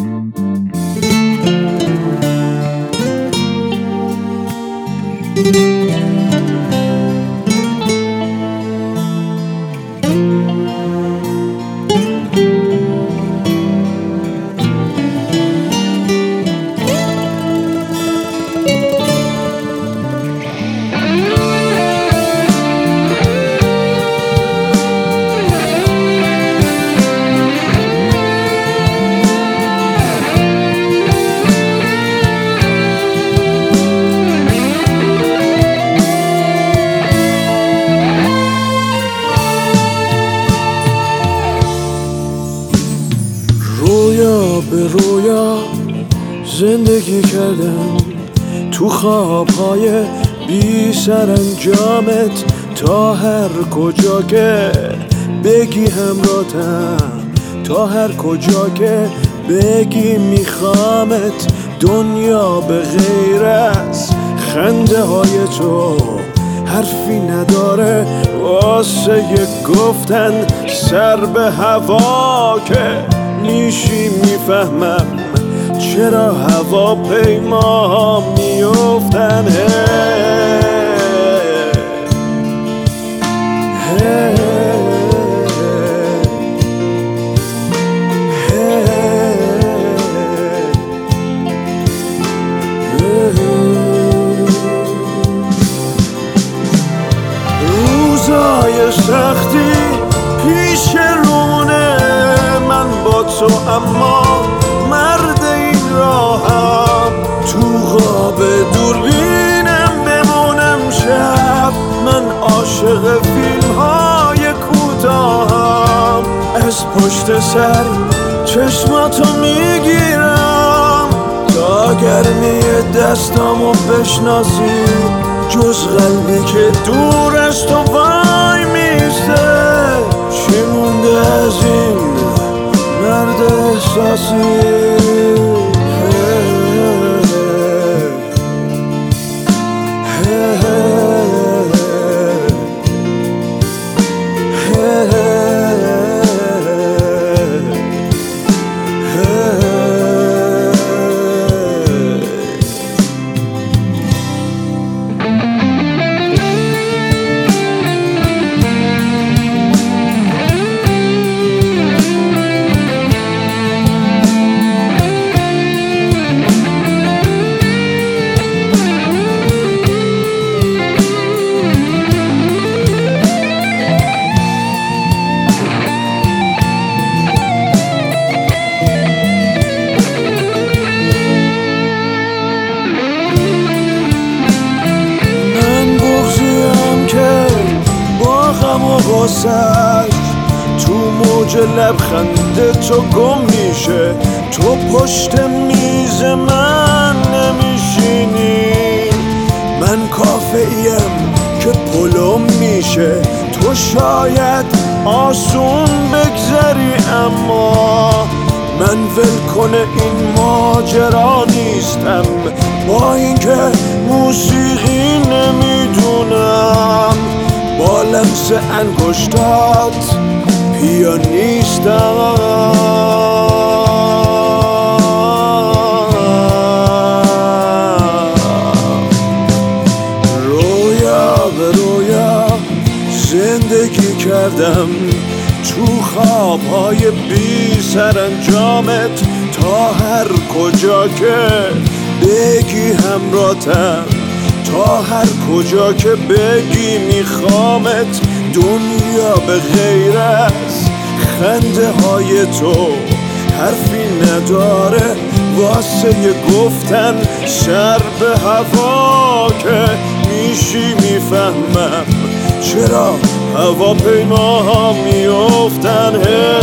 رویا به رویا زندگی کردم، تو خوابهای بی سرانجامت، تا هر کجا که بگی همراهتم، تا هر کجا که بگی میخوامت. دنیا به غیر از خنده های تو حرفی نداره واسه گفتن. سر به هوا که میشی میفهمم چرا هواپیما میافتن. روزای سختی پیش رونه من با تو، اما مرد این راهم. تو خواب دوربینم بمونم شب، من عاشق فیلم های کوتاهم. از پشت سر چشماتو میگیرم تا گرمی دستامو بشناسی، جز قلبی که دور از تو وای میسته. چی مونده از این مرد احساسی؟ تو موج لبخند تو گم میشه، تو پشت میز من نمیشینی. من کافه‌ایم که پلم میشه، تو شاید آسون بگذری، اما من ولکن این ماجرا نیستم. با اینکه موسیقی نمیدونم، با لمس انگشتات پیانیستم. رویا به رویا زندگی کردم، تو خوابهای بی سرانجامت، تا هر کجا که بگی همراهتم، تا هر کجا که بگی میخوامت. دنیا به غیر از خنده های تو حرفی نداره واسه گفتن. سر به هوا که میشی میفهمم چرا هواپیما میافتن.